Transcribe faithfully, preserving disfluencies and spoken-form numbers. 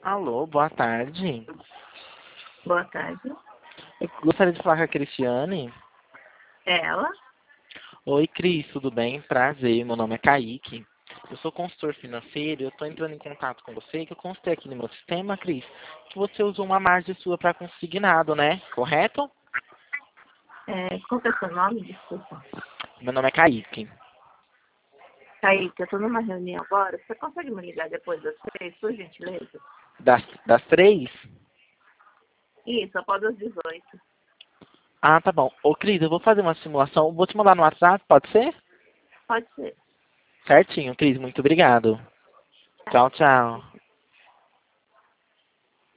Alô, boa tarde. Boa tarde. Eu gostaria de falar com a Cristiane. É ela? Oi, Cris, tudo bem? Prazer, meu nome é Kaique. Eu sou consultor financeiro e eu estou entrando em contato com você, que eu constatei aqui no meu sistema, Cris, que você usou uma margem sua para consignado, né? Correto? É, qual que é o seu nome? Desculpa. Meu nome é Kaique. Kaique, eu tô numa reunião agora. Você consegue me ligar depois das três, por gentileza? Das, das três? Isso, após as dezoito. Ah, tá bom. Ô, Cris, eu vou fazer uma simulação. Vou te mandar no WhatsApp, pode ser? Pode ser. Certinho, Cris, muito obrigado. Tá. Tchau, tchau.